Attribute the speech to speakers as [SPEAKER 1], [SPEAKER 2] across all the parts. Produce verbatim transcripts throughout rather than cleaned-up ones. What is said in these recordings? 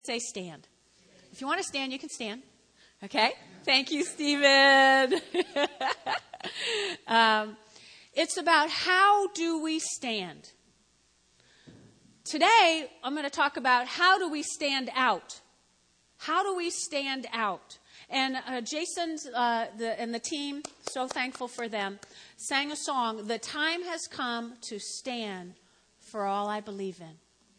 [SPEAKER 1] Say stand. If you want to stand, you can stand. Okay? Thank you, Stephen. um, it's about how do we stand. Today, I'm going to talk about how do we stand out. How do we stand out? And uh, Jason uh, the, and the team, so thankful for them, sang a song, "The time has come to stand for all I believe in."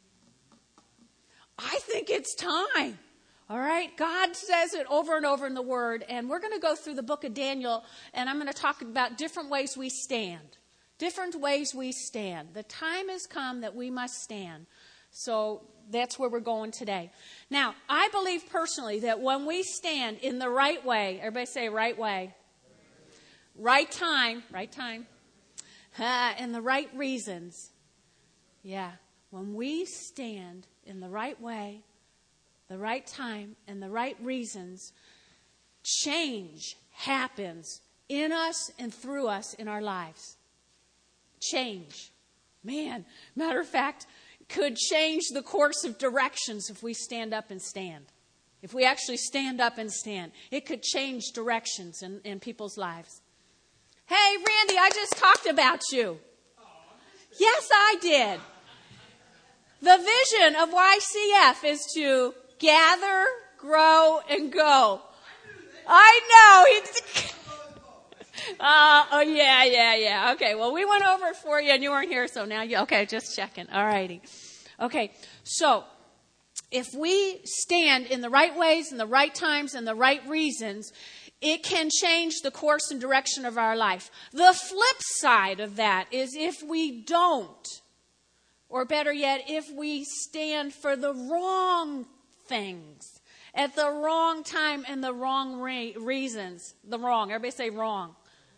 [SPEAKER 1] I think it's time. All right? God says it over and over in the Word. And we're going to go through the book of Daniel, and I'm going to talk about different ways we stand. Different ways we stand. The time has come that we must stand. So that's where we're going today. Now, I believe personally that when we stand in the right way, everybody say right way, right time, right time, uh, and the right reasons. Yeah, when we stand in the right way, the right time, and the right reasons, change happens in us and through us in our lives. Change. Man, matter of fact, could change the course of directions if we stand up and stand. If we actually stand up and stand, it could change directions in, in people's lives. Hey, Randy, I just talked about you. Yes, I did. The vision of Y C F is to gather, grow, and go. I know. uh, oh, yeah, yeah, yeah. Okay, well, we went over it for you, and you weren't here, so now you, okay, just checking. All righty. Okay, so if we stand in the right ways, in the right times, and the right reasons, it can change the course and direction of our life. The flip side of that is if we don't, or better yet, if we stand for the wrong things at the wrong time and the wrong re- reasons, the wrong, everybody say wrong.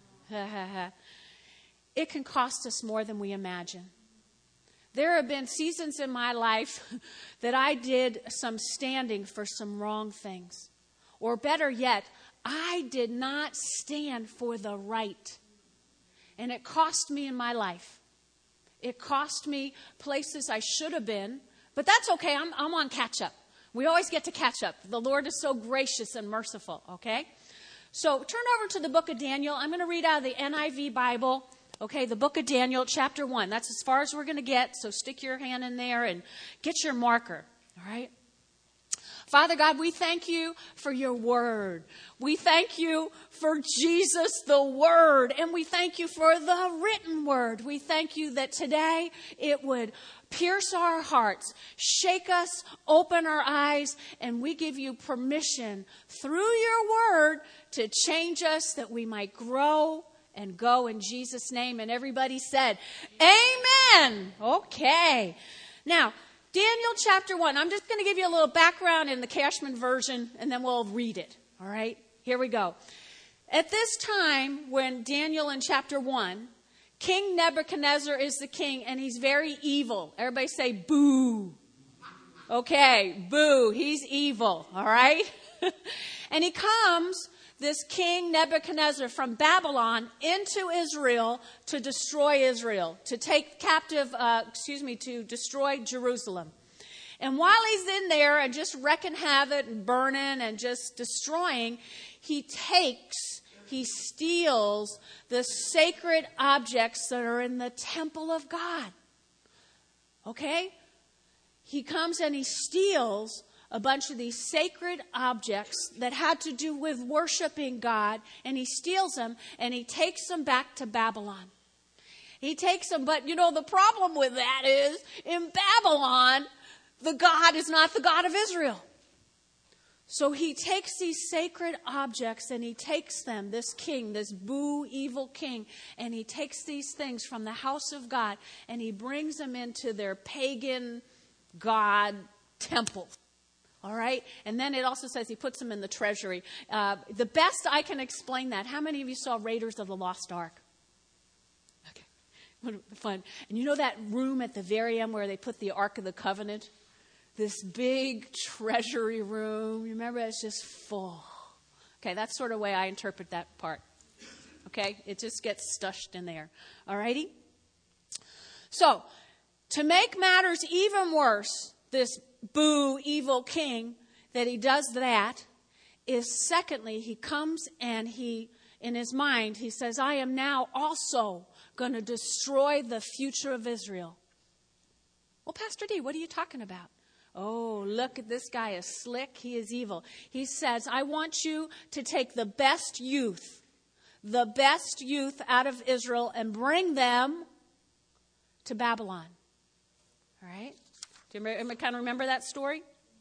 [SPEAKER 1] It can cost us more than we imagine. There have been seasons in my life that I did some standing for some wrong things. Or better yet, I did not stand for the right. And it cost me in my life. It cost me places I should have been. But that's okay. I'm, I'm on catch up. We always get to catch up. The Lord is so gracious and merciful. Okay? So turn over to the book of Daniel. I'm going to read out of the N I V Bible. Okay, the book of Daniel, chapter one. That's as far as we're going to get. So stick your hand in there and get your marker. All right? Father God, we thank you for your word. We thank you for Jesus, the word. And we thank you for the written word. We thank you that today it would pierce our hearts, shake us, open our eyes, and we give you permission through your word to change us that we might grow and go in Jesus' name. And everybody said, amen. Okay. Now, Daniel chapter one. I'm just going to give you a little background in the Cashman version, and then we'll read it. All right? Here we go. At this time, when Daniel in chapter one, King Nebuchadnezzar is the king, and he's very evil. Everybody say boo. Okay, boo. He's evil. All right? And he comes, this king Nebuchadnezzar, from Babylon into Israel to destroy Israel, to take captive, uh, excuse me, to destroy Jerusalem. And while he's in there and just wrecking havoc and burning and just destroying, he takes, he steals the sacred objects that are in the temple of God. Okay? He comes and he steals a bunch of these sacred objects that had to do with worshiping God, and he steals them and he takes them back to Babylon. He takes them, but you know, the problem with that is in Babylon, the God is not the God of Israel. So he takes these sacred objects and he takes them, this king, this boo evil king, and he takes these things from the house of God and he brings them into their pagan God temple. All right? And then it also says he puts them in the treasury. Uh, the best I can explain that, how many of you saw Raiders of the Lost Ark? Okay. What fun. And you know that room at the very end where they put the Ark of the Covenant? This big treasury room. You remember? It's just full. Okay, that's sort of the way I interpret that part. Okay? It just gets stushed in there. All righty? So, to make matters even worse, this boo, evil king, that he does that, is secondly, he comes and he, in his mind, he says, I am now also going to destroy the future of Israel. Well, Pastor D, what are you talking about? Oh, look at this guy is slick. He is evil. He says, I want you to take the best youth, the best youth out of Israel and bring them to Babylon. All right? Do you remember, kind of remember that story?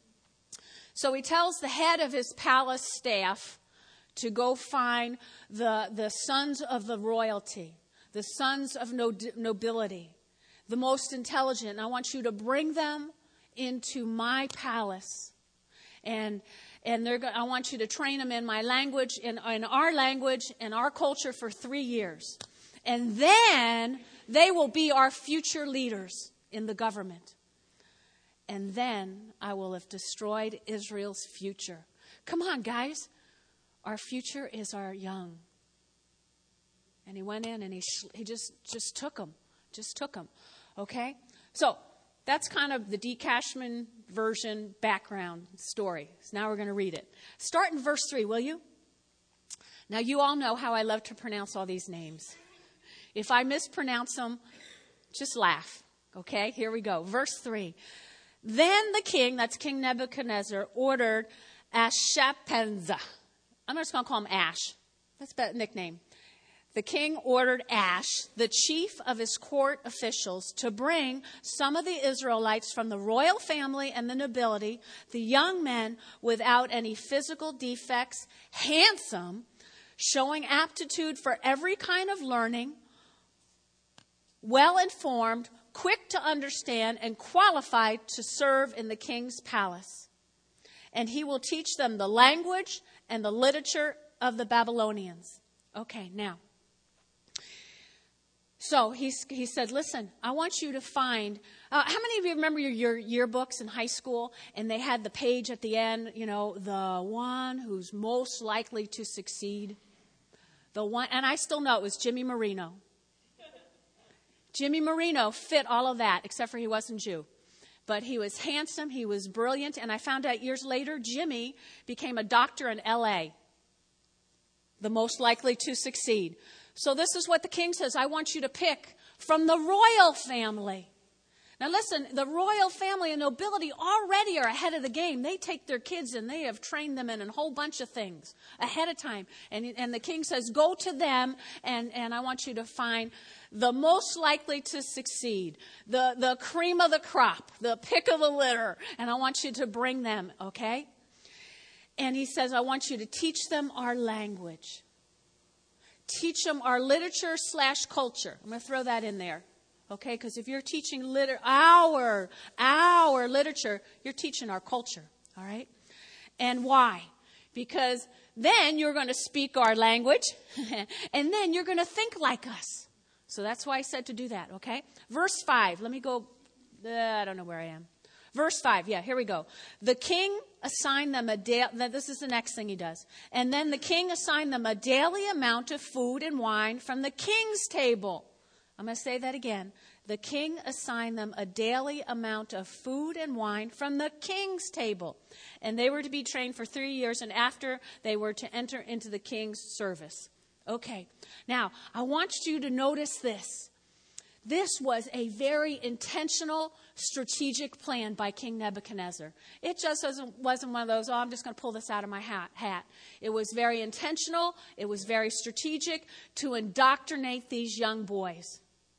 [SPEAKER 1] So he tells the head of his palace staff to go find the, the sons of the royalty, the sons of nobility, the most intelligent. And I want you to bring them into my palace. And and they're go- I want you to train them in my language, in, in our language, and our culture for three years. And then they will be our future leaders in the government. And then I will have destroyed Israel's future. Come on, guys. Our future is our young. And he went in and he sh- he just, just took them. Just took them. Okay? So that's kind of the D. Cashman version background story. So now we're going to read it. Start in verse three, will you? Now, you all know how I love to pronounce all these names. If I mispronounce them, just laugh. Okay? Here we go. Verse three. Then the king, that's King Nebuchadnezzar, ordered Ashpenazar. I'm just going to call him Ash. That's a nickname. The king ordered Ash, the chief of his court officials, to bring some of the Israelites from the royal family and the nobility, the young men without any physical defects, handsome, showing aptitude for every kind of learning, well-informed, quick to understand, and qualified to serve in the king's palace. And he will teach them the language and the literature of the Babylonians. Okay, now. So he, he said, listen, I want you to find, uh, how many of you remember your, your yearbooks in high school? And they had the page at the end, you know, the one who's most likely to succeed. The one, and I still know it was Jimmy Marino. Jimmy Marino fit all of that, except for he wasn't Jew. But he was handsome, he was brilliant, and I found out years later, Jimmy became a doctor in L A, the most likely to succeed. So this is what the king says, I want you to pick from the royal family. Now listen, the royal family and nobility already are ahead of the game. They take their kids and they have trained them in a whole bunch of things ahead of time. And, and the king says, go to them and, and I want you to find the most likely to succeed, the, the cream of the crop, the pick of the litter, and I want you to bring them, okay? And he says, I want you to teach them our language. Teach them our literature slash culture. I'm going to throw that in there. Okay, because if you're teaching liter- our, our literature, you're teaching our culture, all right? And why? Because then you're going to speak our language, and then you're going to think like us. So that's why I said to do that, okay? Verse five, let me go, uh, I don't know where I am. Verse five, yeah, here we go. The king assigned them a daily, this is the next thing he does. And then the king assigned them a daily amount of food and wine from the king's table. I'm going to say that again. The king assigned them a daily amount of food and wine from the king's table. And they were to be trained for three years, and after they were to enter into the king's service. Okay, now I want you to notice this. This was a very intentional, strategic plan by King Nebuchadnezzar. It just wasn't, wasn't one of those, oh, I'm just going to pull this out of my hat, hat. It was very intentional. It was very strategic to indoctrinate these young boys.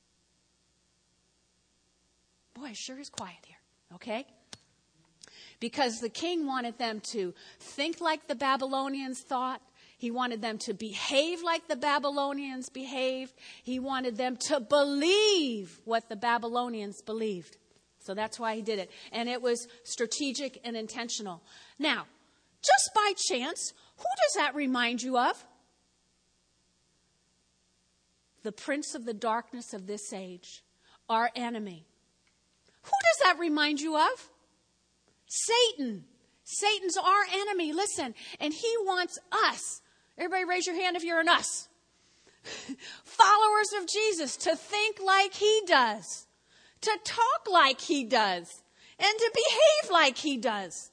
[SPEAKER 1] Boy, it sure is quiet here, okay? Because the king wanted them to think like the Babylonians thought. He wanted them to behave like the Babylonians behaved. He wanted them to believe what the Babylonians believed. So that's why he did it. And it was strategic and intentional. Now, just by chance, who does that remind you of? The prince of the darkness of this age, our enemy. Who does that remind you of? Satan. Satan's our enemy. Listen, and he wants us. Everybody raise your hand if you're an us. Followers of Jesus to think like he does. To talk like he does. and to behave like he does.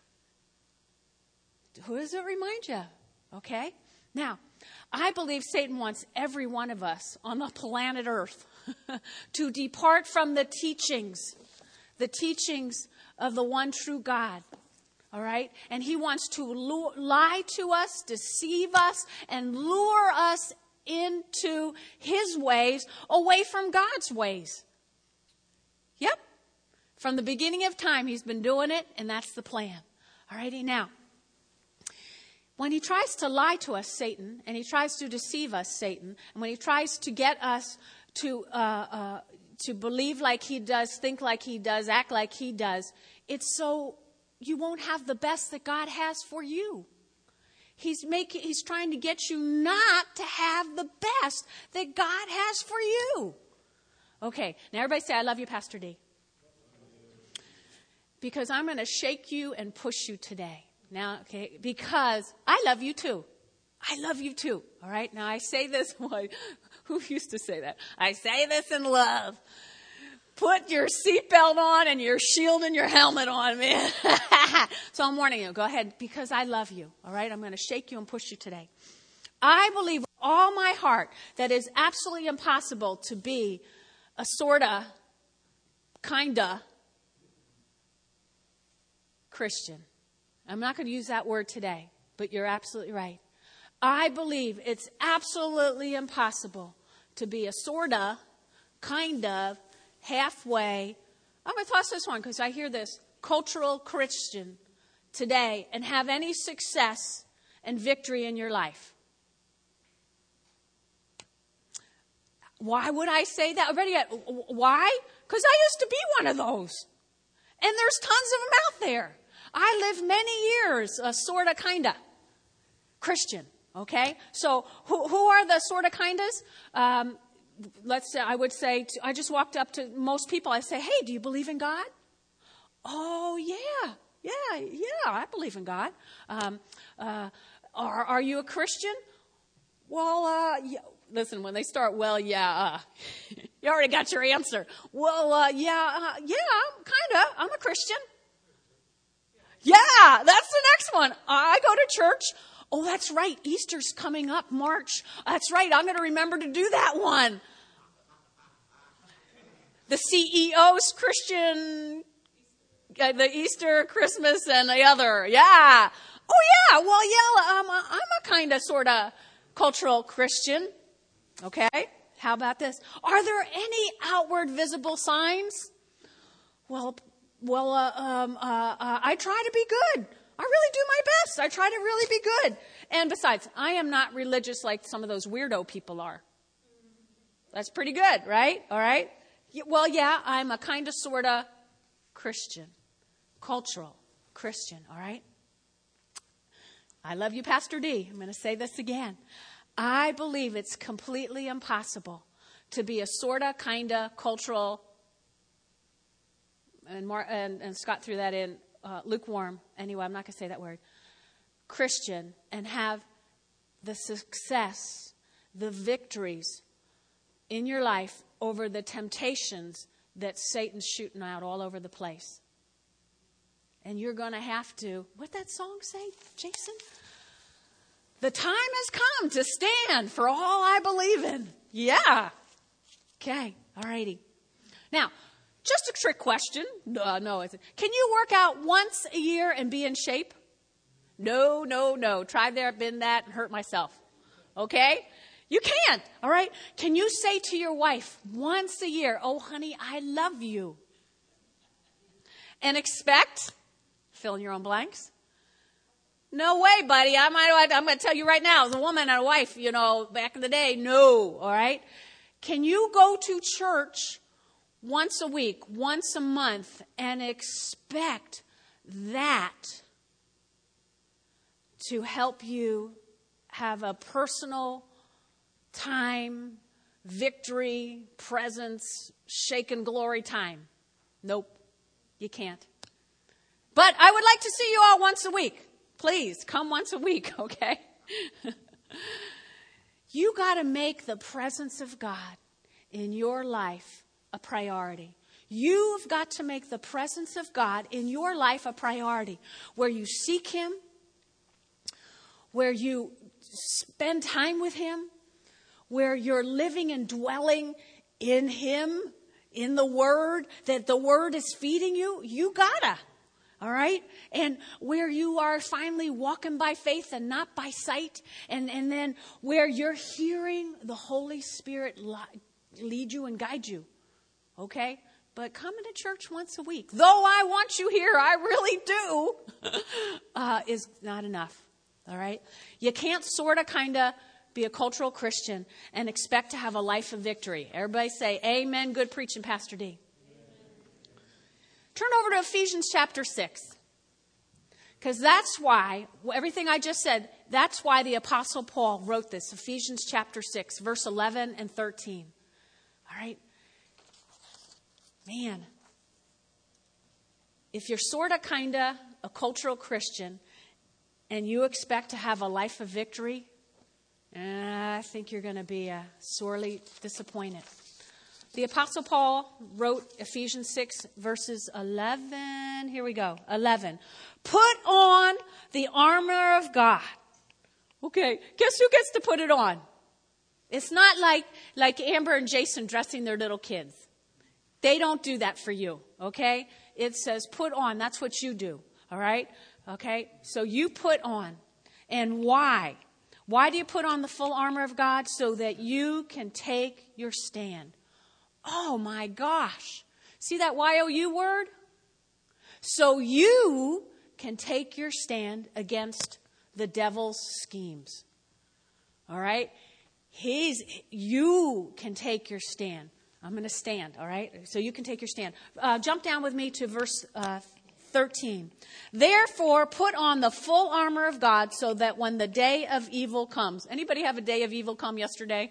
[SPEAKER 1] Who does it remind you of? Okay? Now, I believe Satan wants every one of us on the planet Earth to depart from the teachings, the teachings of the one true God. All right? And he wants to lure, lie to us, deceive us, and lure us into his ways away from God's ways. Yep. From the beginning of time, he's been doing it, and that's the plan. All righty? Now, when he tries to lie to us, Satan, and he tries to deceive us, Satan, and when he tries to get us to uh, uh, to believe like he does, think like he does, act like he does, it's so you won't have the best that God has for you. He's making, he's trying to get you not to have the best that God has for you. Okay, now everybody say, I love you, Pastor D. Because I'm going to shake you and push you today. Now, okay, because I love you too. I love you too. All right, now I say this, who used to say that? I say this in love. Put your seatbelt on and your shield and your helmet on, man. So I'm warning you. Go ahead, because I love you. All right? I'm going to shake you and push you today. I believe with all my heart that it's absolutely impossible to be a sorta, kinda Christian. I'm not going to use that word today, but you're absolutely right. I believe it's absolutely impossible to be a sorta, kind of, halfway, I'm going to toss this one because I hear this, cultural Christian today and have any success and victory in your life. Why would I say that? Already, why? Because I used to be one of those. And there's tons of them out there. I lived many years, a sort of, kind of Christian, okay? So who, who are the sort of, kindas? Um, Let's say, I would say, to, I just walked up to most people. I say, hey, do you believe in God? Oh, yeah, yeah, yeah, I believe in God. Um, uh, are, are you a Christian? Well, uh, yeah. Listen, when they start, well, yeah, uh, you already got your answer. Well, uh, yeah, uh, yeah, kind of. I'm a Christian. Yeah, that's the next one. I go to church. Oh, that's right. Easter's coming up, March. That's right. I'm going to remember to do that one. The C E O's Christian, uh, the Easter, Christmas, and the other. Yeah. Oh, yeah. Well, yeah, um, I'm a kind of, sort of cultural Christian. Okay. How about this? Are there any outward visible signs? Well, well, uh, um, uh, uh, I try to be good. I really do my best. I try to really be good. And besides, I am not religious like some of those weirdo people are. That's pretty good, right? All right. Well, yeah, I'm a kind of, sort of Christian, cultural Christian. All right. I love you, Pastor D. I'm going to say this again. I believe it's completely impossible to be a sort of, kind of cultural, and, Mar- and, and Scott threw that in, Uh, lukewarm, anyway, I'm not going to say that word, Christian, and have the success, the victories in your life over the temptations that Satan's shooting out all over the place. And you're going to have to, what'd that song say, Jason? The time has come to stand for all I believe in. Yeah. Okay, all righty. Now, just a trick question. Uh, no, it's, can you work out once a year and be in shape? No, no, no. Tried there, been that, and hurt myself. Okay? You can't. All right? Can you say to your wife once a year, oh, honey, I love you? And expect, fill in your own blanks. No way, buddy. I might, I'm going to tell you right now, as a woman and a wife, you know, back in the day, no. All right? Can you go to church once a week, once a month, and expect that to help you have a personal time, victory, presence, shaken glory time? Nope, you can't. But I would like to see you all once a week. Please, come once a week, okay? You got to make the presence of God in your life a priority. You've got to make the presence of God in your life a priority, where you seek Him, where you spend time with Him, where you're living and dwelling in Him, in the Word, that the Word is feeding you. You gotta. All right? And where you are finally walking by faith and not by sight. And, and then where you're hearing the Holy Spirit lead you and guide you. Okay? But coming to church once a week, though I want you here, I really do, uh, is not enough. All right? You can't sort of kind of be a cultural Christian and expect to have a life of victory. Everybody say, amen, good preaching, Pastor D. Turn over to Ephesians chapter six. Because that's why, everything I just said, that's why the Apostle Paul wrote this. Ephesians chapter six, verse eleven and thirteen. All right? Man, if you're sort of kind of a cultural Christian and you expect to have a life of victory, I think you're going to be uh, sorely disappointed. The Apostle Paul wrote Ephesians six, verses eleven. Here we go. eleven. Put on the armor of God. Okay, guess who gets to put it on? It's not like, like Amber and Jason dressing their little kids. They don't do that for you, okay? It says put on. That's what you do, all right? Okay, so you put on. And why? Why do you put on the full armor of God? So that you can take your stand. Oh my gosh. See that Y O U word? So you can take your stand against the devil's schemes. All right? He's, you can take your stand. I'm going to stand, all right? So you can take your stand. Uh, jump down with me to verse uh, thirteen. Therefore, put on the full armor of God so that when the day of evil comes. Anybody have a day of evil come yesterday?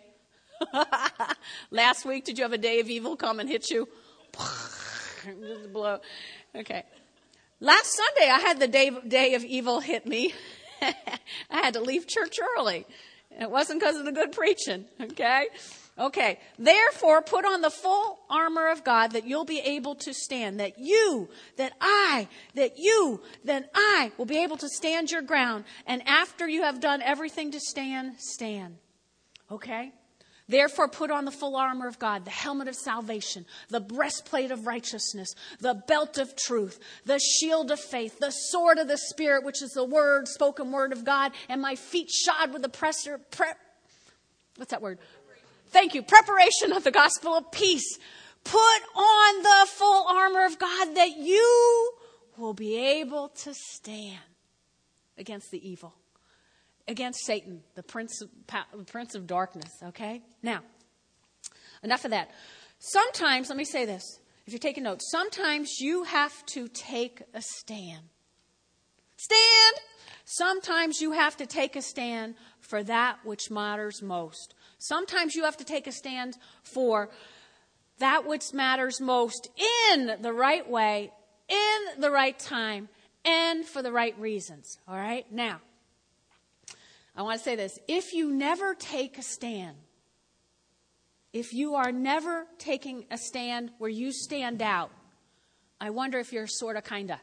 [SPEAKER 1] Last week, did you have a day of evil come and hit you? Just blow. Okay. Last Sunday, I had the day, day of evil hit me. I had to leave church early. It wasn't because of the good preaching. Okay. Okay. Therefore, put on the full armor of God that you'll be able to stand. That you, that I, that you, that I will be able to stand your ground. And after you have done everything to stand, stand. Okay. Therefore, put on the full armor of God, the helmet of salvation, the breastplate of righteousness, the belt of truth, the shield of faith, the sword of the Spirit, which is the word, spoken word of God, and my feet shod with the presser, pre, what's that word? Thank you. Preparation of the gospel of peace. Put on the full armor of God that you will be able to stand against the evil. Against Satan, the prince of, the prince of darkness, okay? Now, enough of that. Sometimes, let me say this, if you're taking notes, sometimes you have to take a stand. Stand! Sometimes you have to take a stand for that which matters most. Sometimes you have to take a stand for that which matters most in the right way, in the right time, and for the right reasons, all right? Now, I want to say this. If you never take a stand, if you are never taking a stand where you stand out, I wonder if you're sort of kind of.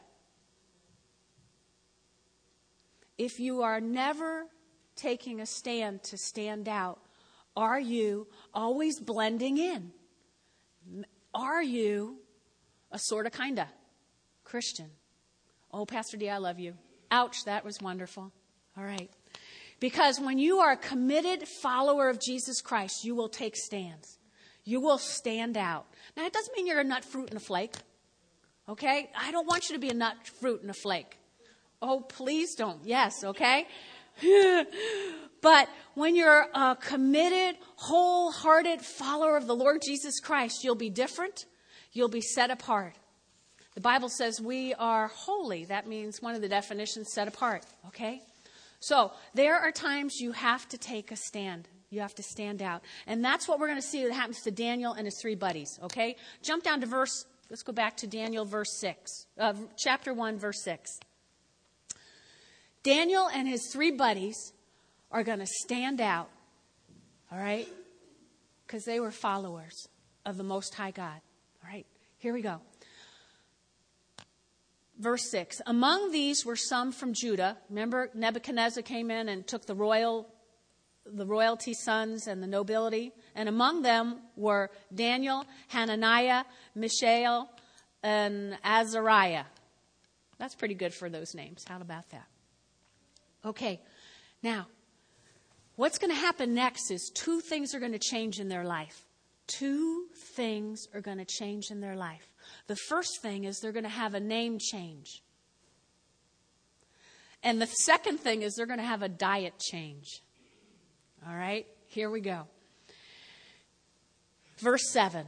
[SPEAKER 1] If you are never taking a stand to stand out, are you always blending in? Are you a sort of kind of Christian? Oh, Pastor D, I love you. Ouch, that was wonderful. All right. Because when you are a committed follower of Jesus Christ, you will take stands. You will stand out. Now, it doesn't mean you're a nut, fruit, and a flake. Okay? I don't want you to be a nut, fruit, and a flake. Oh, please don't. Yes, okay? But when you're a committed, wholehearted follower of the Lord Jesus Christ, you'll be different. You'll be set apart. The Bible says we are holy. That means one of the definitions, set apart. Okay? So there are times you have to take a stand. You have to stand out. And that's what we're going to see that happens to Daniel and his three buddies. Okay? Jump down to verse, let's go back to Daniel verse six. Uh, chapter one, verse six. Daniel and his three buddies are going to stand out. All right? Because they were followers of the Most High God. All right? Here we go. Verse six. Among these were some from Judah. Remember, Nebuchadnezzar came in and took the royal, the royalty sons and the nobility. And among them were Daniel, Hananiah, Mishael, and Azariah. That's pretty good for those names. How about that? Okay. Now, what's going to happen next is two things are going to change in their life. Two things are going to change in their life. The first thing is they're going to have a name change. And the second thing is they're going to have a diet change. All right, here we go. Verse seven.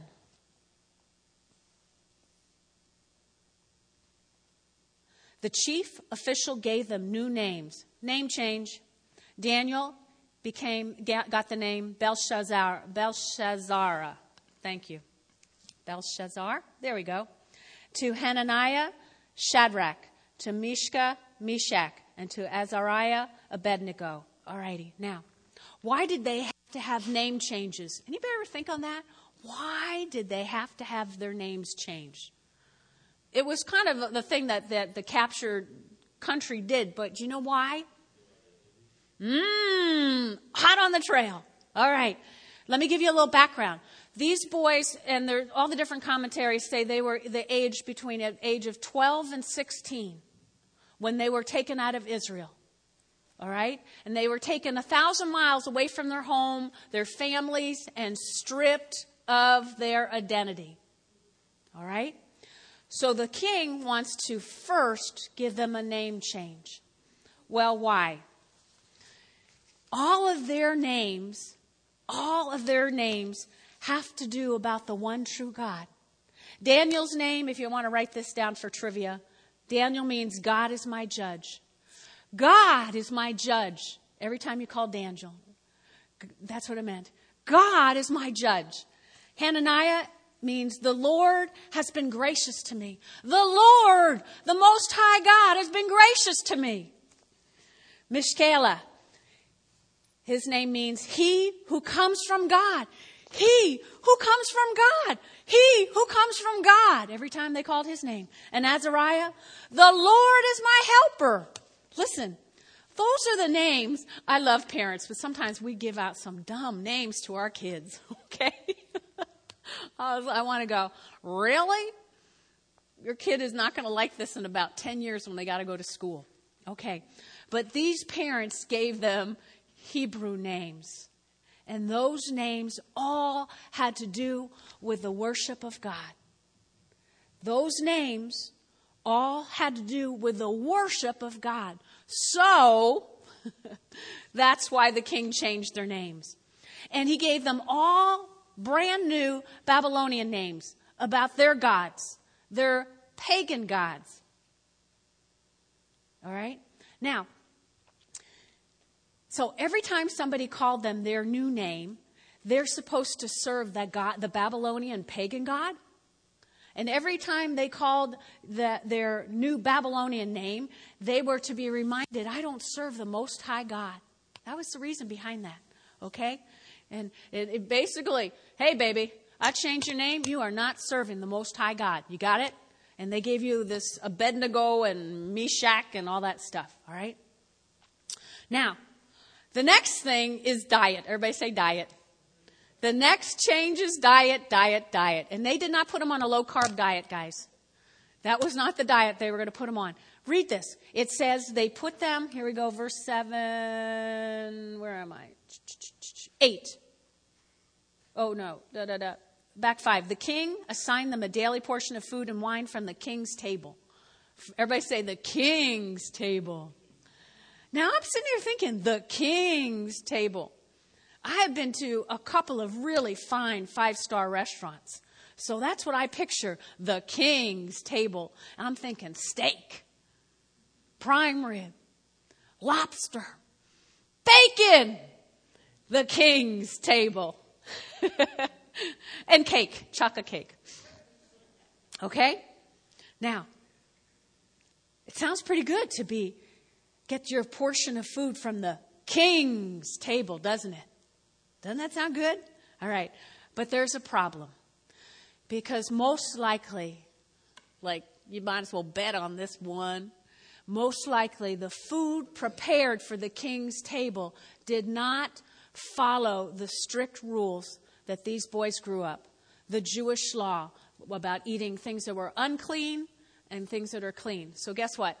[SPEAKER 1] The chief official gave them new names. Name change. Daniel became got the name Belshazzar. Belshazzar. Thank you. Belshazzar. There we go. To Hananiah, Shadrach. To Mishka, Meshach. And to Azariah, Abednego. All righty. Now, why did they have to have name changes? Anybody ever think on that? Why did they have to have their names changed? It was kind of the thing that, that the captured country did, but do you know why? Mmm, hot on the trail. All right, let me give you a little background. These boys, and all the different commentaries say they were the age between the age of twelve and sixteen when they were taken out of Israel. All right, and they were taken a thousand miles away from their home, their families, and stripped of their identity. All right. So the king wants to first give them a name change. Well, why? All of their names, all of their names have to do about the one true God. Daniel's name, if you want to write this down for trivia, Daniel means God is my judge. God is my judge. Every time you call Daniel, that's what it meant. God is my judge. Hananiah means the Lord has been gracious to me. The Lord, the Most High God, has been gracious to me. Mishkaela, his name means he who comes from God. He who comes from God. He who comes from God. Every time they called his name. And Azariah, the Lord is my helper. Listen, those are the names. I love parents, but sometimes we give out some dumb names to our kids. Okay? I, was, I want to go, really? Your kid is not going to like this in about ten years when they got to go to school. Okay. But these parents gave them Hebrew names. And those names all had to do with the worship of God. Those names all had to do with the worship of God. So, that's why the king changed their names. And he gave them all brand new Babylonian names about their gods, their pagan gods. All right? Now, so every time somebody called them their new name, they're supposed to serve that god, the Babylonian pagan god. And every time they called the, their new Babylonian name, they were to be reminded, I don't serve the Most High God. That was the reason behind that. Okay? And it, it basically, hey, baby, I changed your name. You are not serving the Most High God. You got it? And they gave you this Abednego and Meshach and all that stuff. All right? Now, the next thing is diet. Everybody say diet. The next change is diet, diet, diet. And they did not put them on a low-carb diet, guys. That was not the diet they were going to put them on. Read this. It says they put them, here we go, verse seven. Where am I? Eight. Oh, no. Da, da, da. Back five. The king assigned them a daily portion of food and wine from the king's table. Everybody say the king's table. Now, I'm sitting here thinking, the king's table. I have been to a couple of really fine five-star restaurants. So that's what I picture, the king's table. And I'm thinking steak, prime rib, lobster, bacon, the king's table. And cake, chocolate cake. Okay? Now, it sounds pretty good to be, get your portion of food from the king's table, doesn't it? Doesn't that sound good? All right. But there's a problem. Because most likely, like you might as well bet on this one, most likely the food prepared for the king's table did not follow the strict rules that these boys grew up. The Jewish law about eating things that were unclean and things that are clean. So guess what?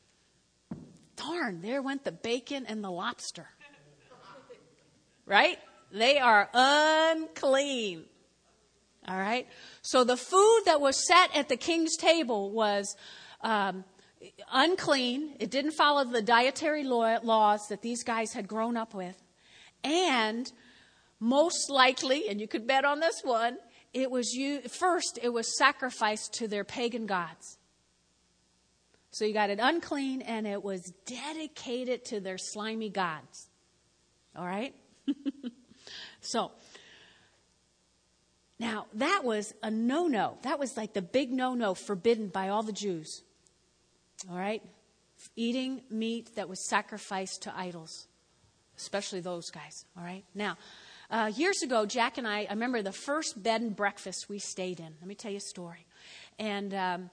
[SPEAKER 1] Darn, there went the bacon and the lobster. Right? They are unclean. All right? So the food that was set at the king's table was um, unclean. It didn't follow the dietary law, laws that these guys had grown up with. And most likely, and you could bet on this one, it was you first it was sacrificed to their pagan gods. So you got it unclean, and it was dedicated to their slimy gods. All right? So, now that was a no-no. That was like the big no-no forbidden by all the Jews. All right? Eating meat that was sacrificed to idols, especially those guys. All right? Now, uh, years ago, Jack and I, I remember the first bed and breakfast we stayed in. Let me tell you a story. And um,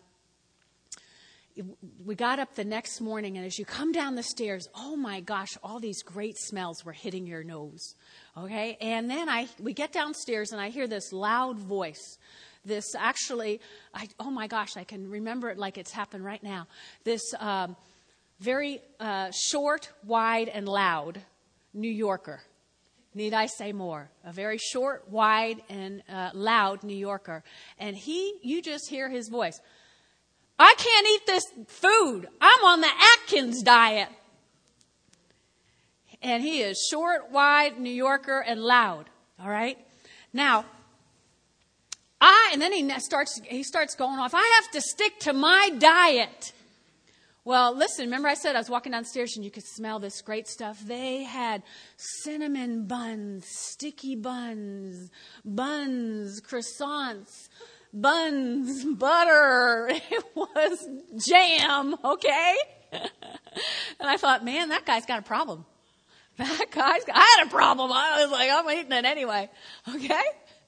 [SPEAKER 1] we got up the next morning, and as you come down the stairs, oh my gosh, all these great smells were hitting your nose. Okay? And then I we get downstairs, and I hear this loud voice. This actually, I, oh my gosh, I can remember it like it's happened right now. This um, very uh, short, wide, and loud New Yorker. Need I say more? A very short, wide, and uh, loud New Yorker. And he, you just hear his voice. I can't eat this food. I'm on the Atkins diet. And he is short, wide, New Yorker, and loud. All right? Now, I, and then he starts, he starts going off, I have to stick to my diet. Well, listen, remember I said I was walking downstairs and you could smell this great stuff. They had cinnamon buns, sticky buns, buns, croissants, buns, butter. It was jam, okay? And I thought, man, that guy's got a problem. That guy's got, I had a problem. I was like, I'm eating it anyway, okay?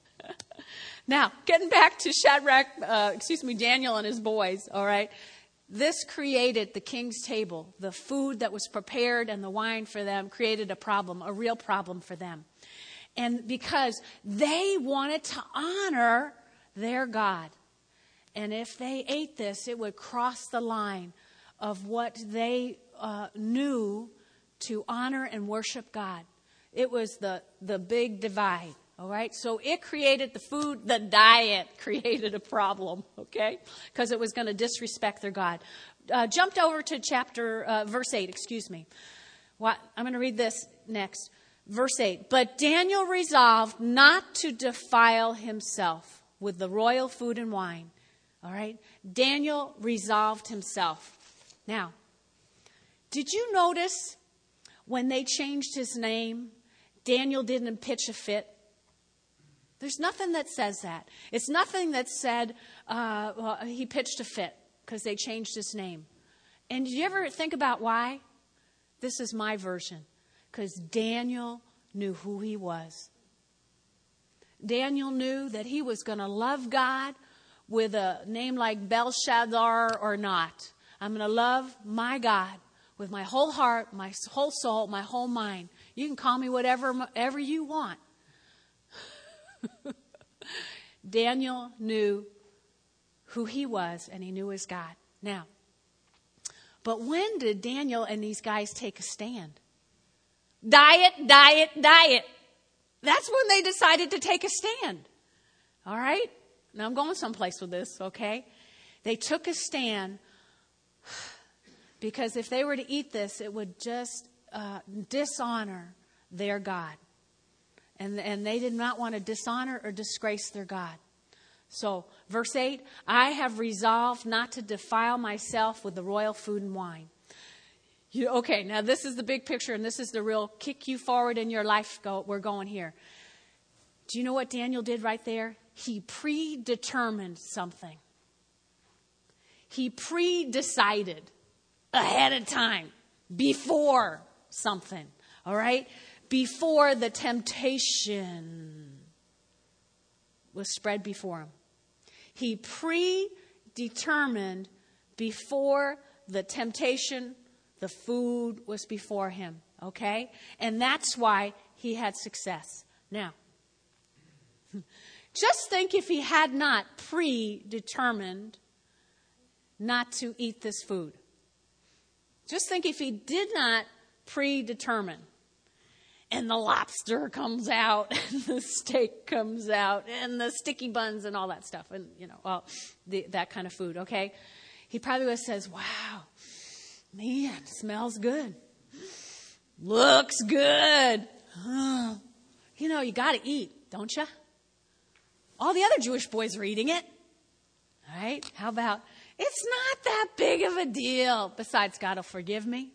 [SPEAKER 1] Now, getting back to Shadrach, uh, excuse me, Daniel and his boys, all right? This created the king's table. The food that was prepared and the wine for them created a problem, a real problem for them. And because they wanted to honor their God. And if they ate this, it would cross the line of what they uh, knew to honor and worship God. It was the, the big divide. All right, so it created the food, the diet created a problem, okay, because it was going to disrespect their God. Uh, jumped over to chapter, uh, verse eight, excuse me. What, I'm going to read this next. Verse eight, but Daniel resolved not to defile himself with the royal food and wine. All right, Daniel resolved himself. Now, did you notice when they changed his name, Daniel didn't pitch a fit? There's nothing that says that. It's nothing that said uh, well, he pitched a fit because they changed his name. And did you ever think about why? This is my version. Because Daniel knew who he was. Daniel knew that he was going to love God with a name like Belshazzar or not. I'm going to love my God with my whole heart, my whole soul, my whole mind. You can call me whatever, whatever you want. Daniel knew who he was, and he knew his God. Now, but when did Daniel and these guys take a stand? Diet, diet, diet. That's when they decided to take a stand. All right? Now, I'm going someplace with this, okay? They took a stand because if they were to eat this, it would just uh, dishonor their God. And, and they did not want to dishonor or disgrace their God. So, verse eight, I have resolved not to defile myself with the royal food and wine. You, okay, now this is the big picture, and this is the real kick you forward in your life go, we're going here. Do you know what Daniel did right there? He predetermined something. He pre-decided ahead of time, before something, all right? Before the temptation was spread before him. He predetermined before the temptation, the food was before him. Okay? And that's why he had success. Now, just think if he had not predetermined not to eat this food. Just think if he did not predetermine. And the lobster comes out, and the steak comes out, and the sticky buns and all that stuff. And, you know, all the, that kind of food, okay? He probably would have says, wow, man, smells good. Looks good. Oh, you know, you got to eat, don't you? All the other Jewish boys are eating it. All right? How about, it's not that big of a deal. Besides, God will forgive me.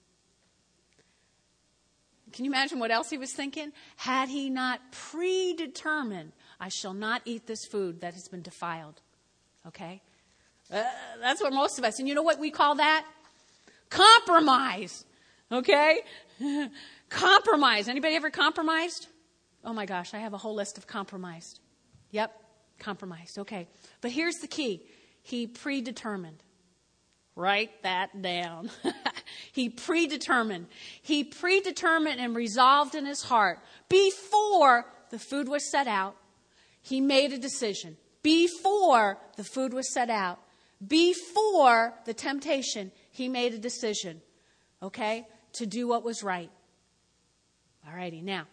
[SPEAKER 1] Can you imagine what else he was thinking? Had he not predetermined, I shall not eat this food that has been defiled. Okay? Uh, that's what most of us, and you know what we call that? Compromise. Okay? Compromise. Anybody ever compromised? Oh my gosh, I have a whole list of compromised. Yep, compromised. Okay. But here's the key. He predetermined. Write that down. He predetermined. He predetermined and resolved in his heart. Before the food was set out, he made a decision. Before the food was set out, before the temptation, he made a decision, okay, to do what was right. All righty. Now,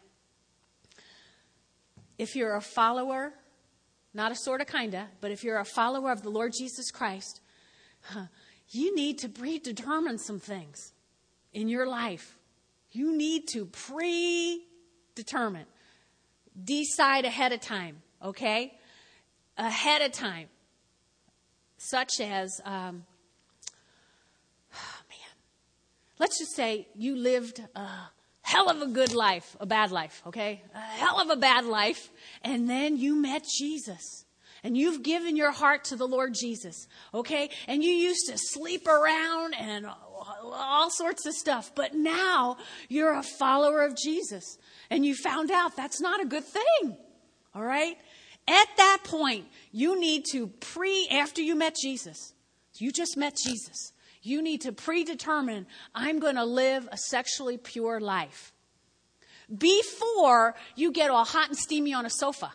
[SPEAKER 1] if you're a follower, not a sort of kinda, but if you're a follower of the Lord Jesus Christ, huh, you need to predetermine some things in your life. You need to predetermine. Decide ahead of time, okay? Ahead of time. Such as, um, oh man, let's just say you lived a hell of a good life, a bad life, okay? A hell of a bad life, and then you met Jesus. And you've given your heart to the Lord Jesus, okay? And you used to sleep around and all sorts of stuff. But now you're a follower of Jesus. And you found out that's not a good thing, all right? At that point, you need to pre, after you met Jesus, you just met Jesus. You need to predetermine, I'm going to live a sexually pure life. Before you get all hot and steamy on a sofa.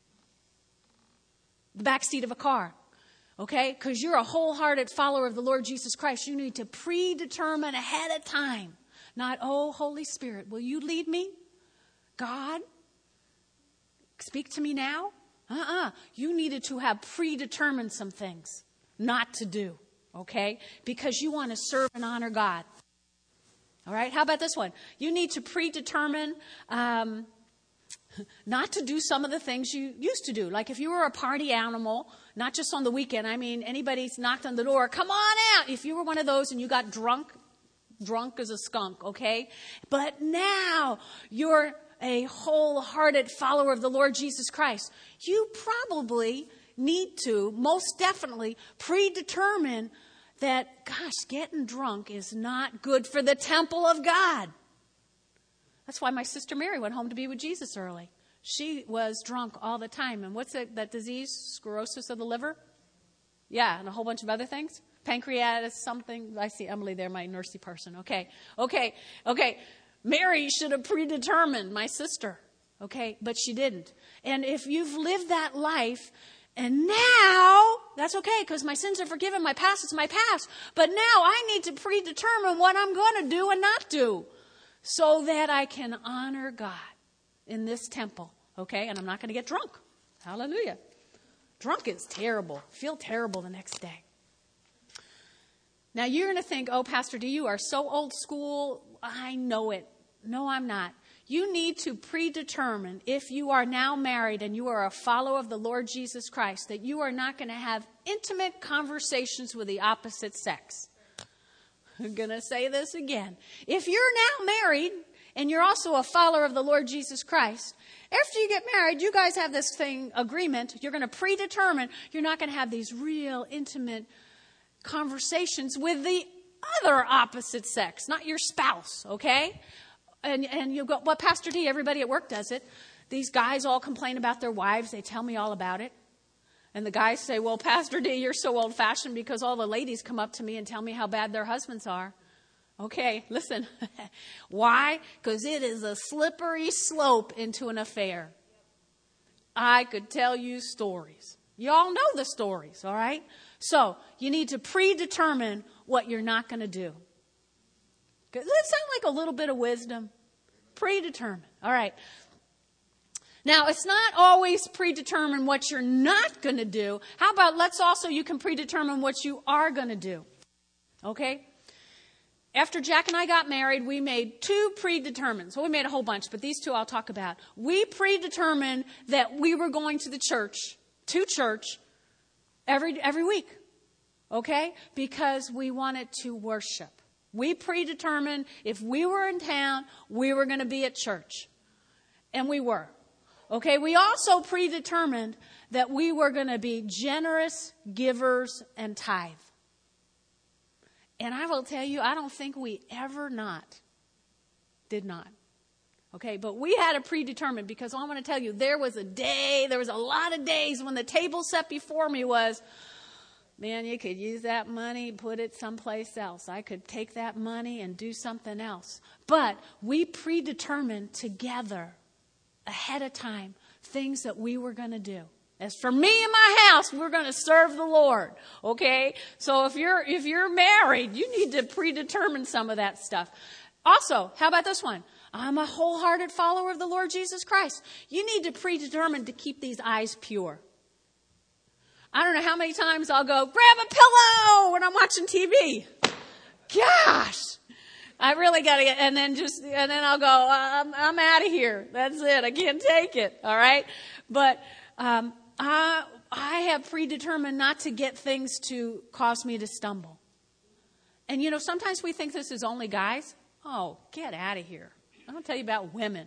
[SPEAKER 1] The back seat of a car, okay? Because you're a wholehearted follower of the Lord Jesus Christ. You need to predetermine ahead of time. Not, oh, Holy Spirit, will you lead me? God, speak to me now? Uh-uh. You needed to have predetermined some things not to do, okay? Because you want to serve and honor God. All right? How about this one? You need to predetermine um not to do some of the things you used to do. Like if you were a party animal, not just on the weekend. I mean, anybody's knocked on the door, come on out. If you were one of those and you got drunk, drunk as a skunk, okay? But now you're a wholehearted follower of the Lord Jesus Christ. You probably need to, most definitely, predetermine that, gosh, getting drunk is not good for the temple of God. That's why my sister Mary went home to be with Jesus early. She was drunk all the time. And what's that, that disease? Sclerosis of the liver? Yeah, and a whole bunch of other things. Pancreatitis, something. I see Emily there, my nursey person. Okay, okay, okay. Mary should have predetermined, my sister. Okay, but she didn't. And if you've lived that life, and now, that's okay, because my sins are forgiven. My past is my past. But now I need to predetermine what I'm going to do and not do, so that I can honor God in this temple, okay? And I'm not going to get drunk. Hallelujah. Drunk is terrible. Feel terrible the next day. Now, you're going to think, oh, Pastor D, you are so old school. I know it. No, I'm not. You need to predetermine, if you are now married and you are a follower of the Lord Jesus Christ, that you are not going to have intimate conversations with the opposite sex. I'm going to say this again. If you're now married and you're also a follower of the Lord Jesus Christ, after you get married, you guys have this thing, agreement. You're going to predetermine you're not going to have these real intimate conversations with the other opposite sex, not your spouse, okay? And and you go, well, Pastor D, everybody at work does it. These guys all complain about their wives. They tell me all about it. And the guys say, well, Pastor D, you're so old-fashioned because all the ladies come up to me and tell me how bad their husbands are. Okay, listen. Why? Because it is a slippery slope into an affair. I could tell you stories. You all know the stories, all right? So you need to predetermine what you're not going to do. Does that sound like a little bit of wisdom? Predetermine. All right. Now, it's not always predetermine what you're not going to do. How about let's also, you can predetermine what you are going to do. Okay? After Jack and I got married, we made two predetermined. So we made a whole bunch, but these two I'll talk about. We predetermined that we were going to the church, to church, every every week. Okay? Because we wanted to worship. We predetermined if we were in town, we were going to be at church. And we were. Okay? We also predetermined that we were going to be generous givers and tithe. And I will tell you, I don't think we ever not did not. Okay, but we had a predetermined because I want to tell you, there was a day, there was a lot of days when the table set before me was, man, you could use that money, put it someplace else. I could take that money and do something else. But we predetermined together, ahead of time, things that we were going to do. As for me and my house, we're going to serve the Lord. Okay? So if you're if you're married, you need to predetermine some of that stuff. Also, how about this one? I'm a wholehearted follower of the Lord Jesus Christ. You need to predetermine to keep these eyes pure. I don't know how many times I'll go, grab a pillow when I'm watching T V. Gosh. I really got to get, and then just, and then I'll go, I'm, I'm out of here. That's it. I can't take it. All right? But, um, I, I have predetermined not to get things to cause me to stumble. And, you know, sometimes we think this is only guys. Oh, get out of here. I'm going to tell you about women.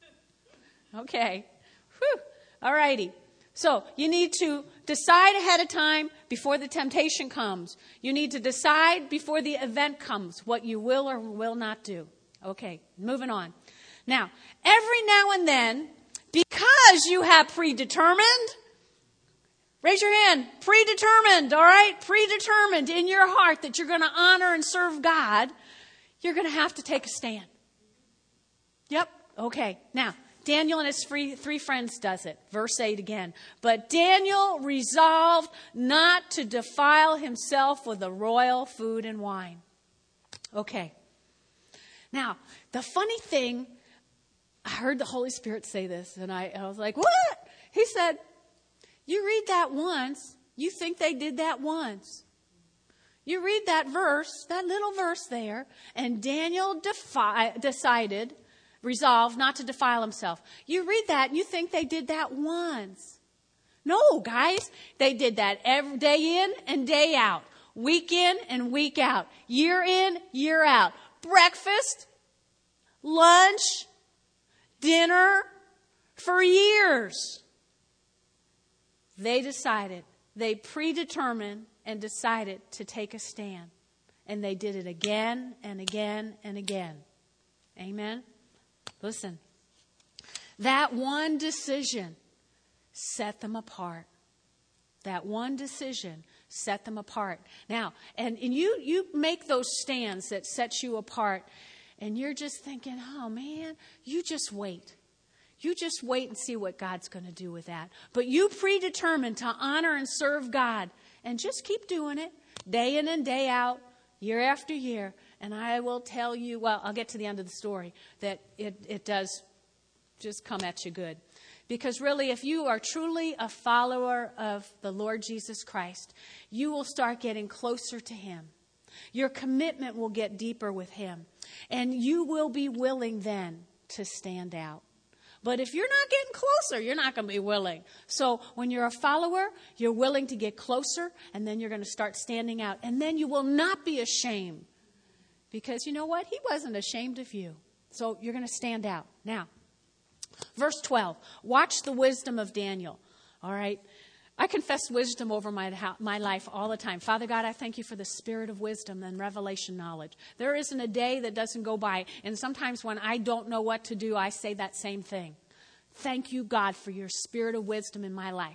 [SPEAKER 1] Okay. Whew. All righty. So you need to decide ahead of time before the temptation comes. You need to decide before the event comes what you will or will not do. Okay, moving on. Now, every now and then, because you have predetermined, raise your hand. Predetermined, all right? Predetermined in your heart that you're going to honor and serve God, you're going to have to take a stand. Yep. Okay. Now, Daniel and his three, three friends does it. Verse eight again. But Daniel resolved not to defile himself with the royal food and wine. Okay. Now, the funny thing, I heard the Holy Spirit say this, and I, I was like, what? He said, you read that once, you think they did that once. You read that verse, that little verse there, and Daniel defi- decided, resolved not to defile himself. You read that and you think they did that once. No, guys, they did that every day in and day out, week in and week out, year in, year out. Breakfast, lunch, dinner, for years. They decided, they predetermined and decided to take a stand. And they did it again and again and again. Amen? Listen, that one decision set them apart. That one decision set them apart. Now, and, and you, you make those stands that set you apart, and you're just thinking, oh man, you just wait. You just wait and see what God's going to do with that. But you predetermined to honor and serve God, and just keep doing it day in and day out, year after year. And I will tell you, well, I'll get to the end of the story, that it, it does just come at you good. Because really, if you are truly a follower of the Lord Jesus Christ, you will start getting closer to Him. Your commitment will get deeper with Him. And you will be willing then to stand out. But if you're not getting closer, you're not going to be willing. So when you're a follower, you're willing to get closer, and then you're going to start standing out. And then you will not be ashamed. Because you know what? He wasn't ashamed of you. So you're going to stand out. Now, verse twelve. Watch the wisdom of Daniel. All right? I confess wisdom over my, my life all the time. Father God, I thank you for the spirit of wisdom and revelation knowledge. There isn't a day that doesn't go by. And sometimes when I don't know what to do, I say that same thing. Thank you, God, for your spirit of wisdom in my life.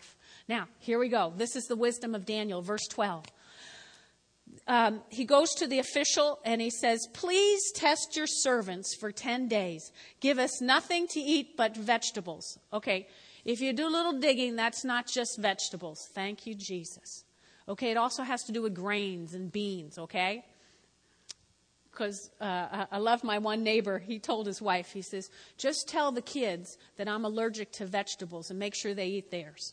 [SPEAKER 1] Now, here we go. This is the wisdom of Daniel, verse twelve. Um, he goes to the official and he says, please test your servants for ten days. Give us nothing to eat but vegetables. Okay, if you do a little digging, that's not just vegetables. Thank you, Jesus. Okay, it also has to do with grains and beans, okay? Because uh, I love my one neighbor. He told his wife, he says, just tell the kids that I'm allergic to vegetables and make sure they eat theirs.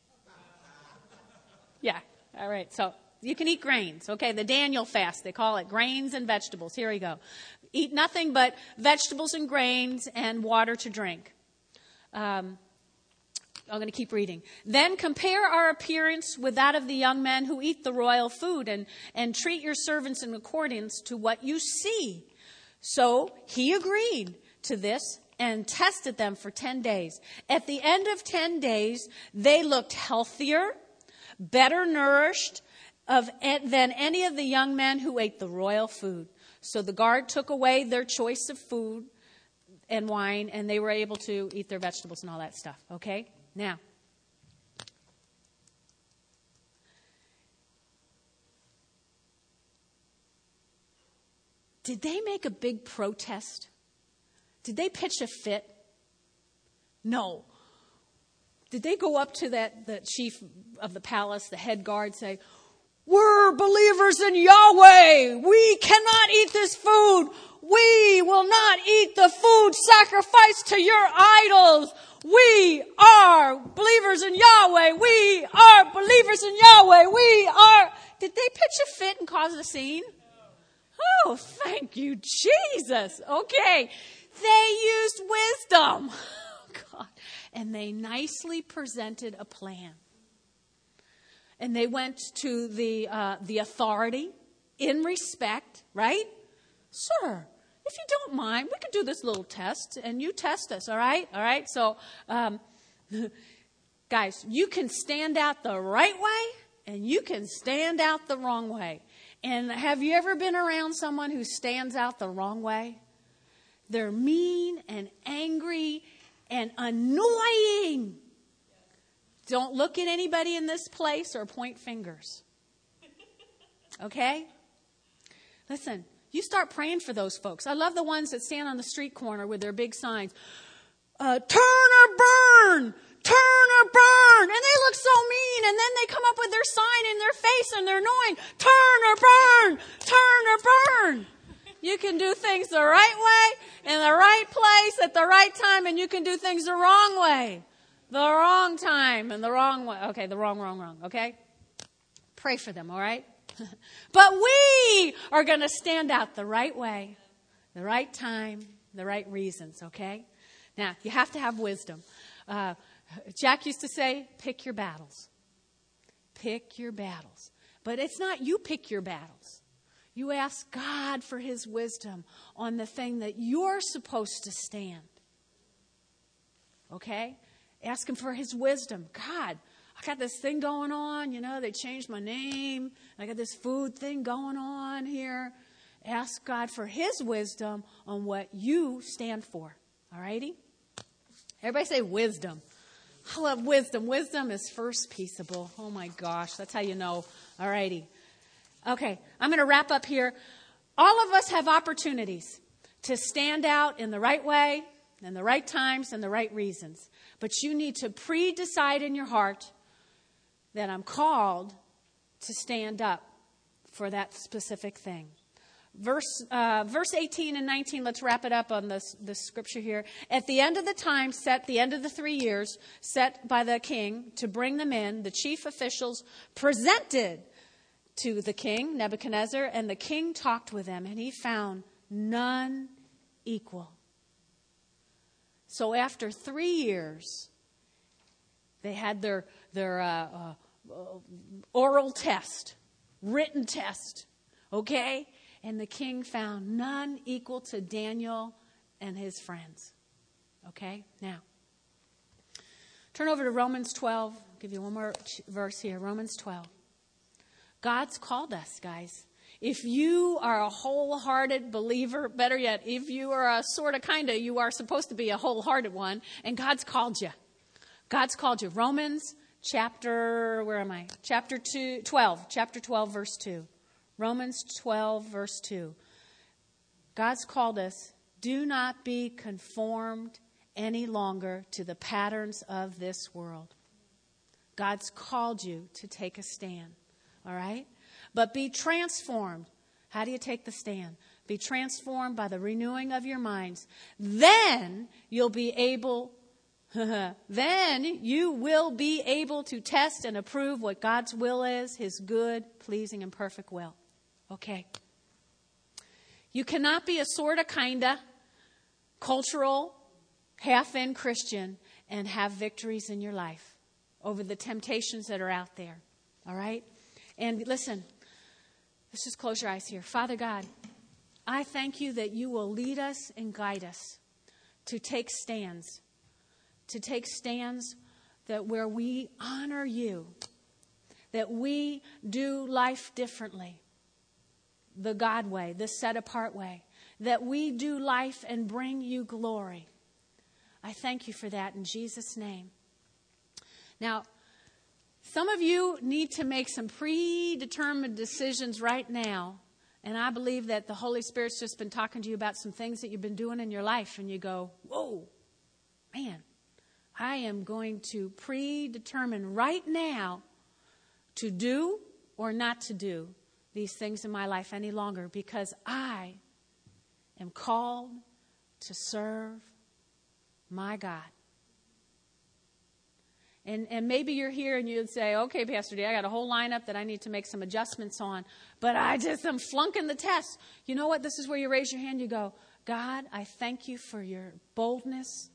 [SPEAKER 1] Yeah, all right, so you can eat grains, okay? The Daniel fast, they call it grains and vegetables. Here we go. Eat nothing but vegetables and grains and water to drink. Um, I'm going to keep reading. Then compare our appearance with that of the young men who eat the royal food and, and treat your servants in accordance to what you see. So he agreed to this and tested them for ten days. At the end of ten days, they looked healthier, better nourished, of than any of the young men who ate the royal food. So the guard took away their choice of food and wine, and they were able to eat their vegetables and all that stuff. Okay? Now, did they make a big protest? Did they pitch a fit? No. Did they go up to that the chief of the palace, the head guard, say, we're believers in Yahweh. We cannot eat this food. We will not eat the food sacrificed to your idols. We are believers in Yahweh. We are believers in Yahweh. We are. Did they pitch a fit and cause a scene? Oh, thank you, Jesus. Okay. They used wisdom. Oh, God. And they nicely presented a plan. And they went to the uh, the authority in respect, right? Sir, if you don't mind, we could do this little test, and you test us, all right? All right? So, um, guys, you can stand out the right way, and you can stand out the wrong way. And have you ever been around someone who stands out the wrong way? They're mean and angry and annoying. Don't look at anybody in this place or point fingers. Okay? Listen, you start praying for those folks. I love the ones that stand on the street corner with their big signs. Uh, turn or burn! Turn or burn! And they look so mean, and then they come up with their sign in their face and they're annoying. Turn or burn! Turn or burn! You can do things the right way, in the right place, at the right time, and you can do things the wrong way. The wrong time and the wrong way. Okay, the wrong, wrong, wrong. Okay? Pray for them, all right? But we are going to stand out the right way, the right time, the right reasons, okay? Now, you have to have wisdom. Uh, Jack used to say, pick your battles. Pick your battles. But it's not you pick your battles. You ask God for his wisdom on the thing that you're supposed to stand. Okay? Ask him for his wisdom. God, I got this thing going on. You know, they changed my name. I got this food thing going on here. Ask God for his wisdom on what you stand for. All righty? Everybody say wisdom. I love wisdom. Wisdom is first peaceable. Oh, my gosh. That's how you know. All righty. Okay, I'm going to wrap up here. All of us have opportunities to stand out in the right way, in the right times, and the right reasons. But you need to pre-decide in your heart that I'm called to stand up for that specific thing. Verse uh, verse eighteen and nineteen, let's wrap it up on this, this scripture here. At the end of the time set, the end of the three years set by the king to bring them in, the chief officials presented to the king, Nebuchadnezzar, and the king talked with them, and he found none equal. So after three years, they had their, their uh, uh, oral test, written test, okay? And the king found none equal to Daniel and his friends, okay? Now, turn over to Romans twelve. I'll give you one more verse here, Romans twelve. God's called us, guys. If you are a wholehearted believer, better yet, if you are a sort of kind of, you are supposed to be a wholehearted one, and God's called you. God's called you. Romans chapter, where am I? Chapter two, twelve, chapter twelve, verse two. Romans twelve, verse two. God's called us, do not be conformed any longer to the patterns of this world. God's called you to take a stand, all right? But be transformed. How do you take the stand? Be transformed by the renewing of your minds. Then you'll be able, then you will be able to test and approve what God's will is, his good, pleasing, and perfect will. Okay. You cannot be a sorta, kinda, cultural, half-in Christian and have victories in your life over the temptations that are out there. All right? And listen, let's just close your eyes here. Father God, I thank you that you will lead us and guide us to take stands, to take stands that where we honor you, that we do life differently, the God way, the set-apart way, that we do life and bring you glory. I thank you for that in Jesus' name. Now, some of you need to make some predetermined decisions right now. And I believe that the Holy Spirit's just been talking to you about some things that you've been doing in your life. And you go, whoa, man, I am going to predetermine right now to do or not to do these things in my life any longer, because I am called to serve my God. And and maybe you're here and you'd say, okay, Pastor D, I got a whole lineup that I need to make some adjustments on, but I just am flunking the test. You know what? This is where you raise your hand. You go, God, I thank you for your boldness.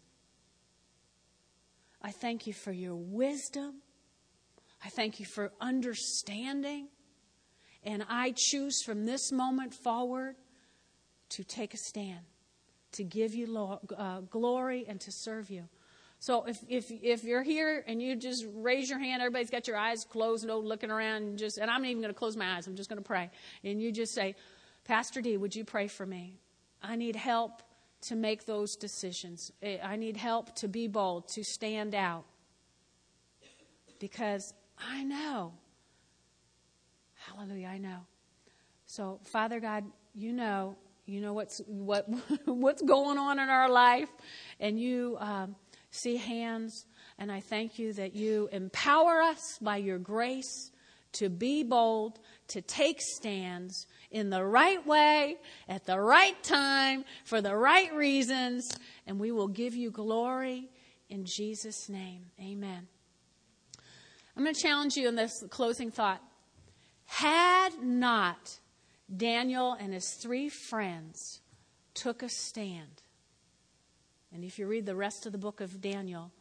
[SPEAKER 1] I thank you for your wisdom. I thank you for understanding. And I choose from this moment forward to take a stand, to give you lo- uh, glory and to serve you. So if, if if you're here and you just raise your hand, everybody's got your eyes closed, no looking around, and just and I'm not even going to close my eyes. I'm just going to pray. And you just say, Pastor D, would you pray for me? I need help to make those decisions. I need help to be bold, to stand out. Because I know. Hallelujah, I know. So, Father God, you know, you know what's what what's going on in our life, and you um, see hands, and I thank you that you empower us by your grace to be bold, to take stands in the right way, at the right time, for the right reasons, and we will give you glory in Jesus' name. Amen. I'm going to challenge you in this closing thought. Had not Daniel and his three friends took a stand, and if you read the rest of the book of Daniel,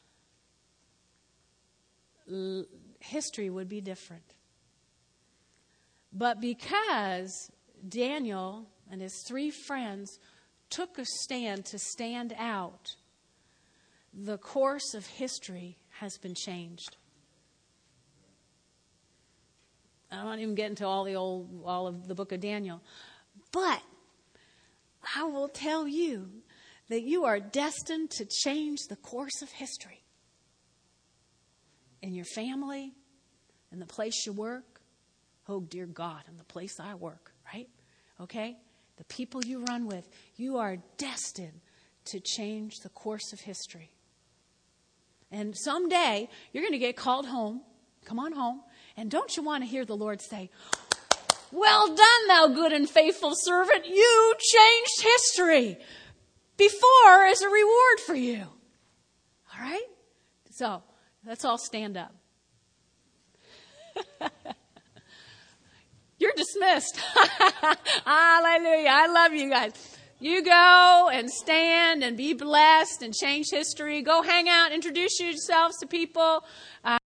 [SPEAKER 1] l- history would be different. But because Daniel and his three friends took a stand to stand out, the course of history has been changed. I don't even get into all the old, all of the book of Daniel. But I will tell you that you are destined to change the course of history. In your family, in the place you work. Oh, dear God, in the place I work, right? Okay? The people you run with. You are destined to change the course of history. And someday, you're going to get called home. Come on home. And don't you want to hear the Lord say, well done, thou good and faithful servant. You changed history before as a reward for you. All right? So, let's all stand up. You're dismissed. Hallelujah. I love you guys. You go and stand and be blessed and change history. Go hang out, introduce yourselves to people. Uh,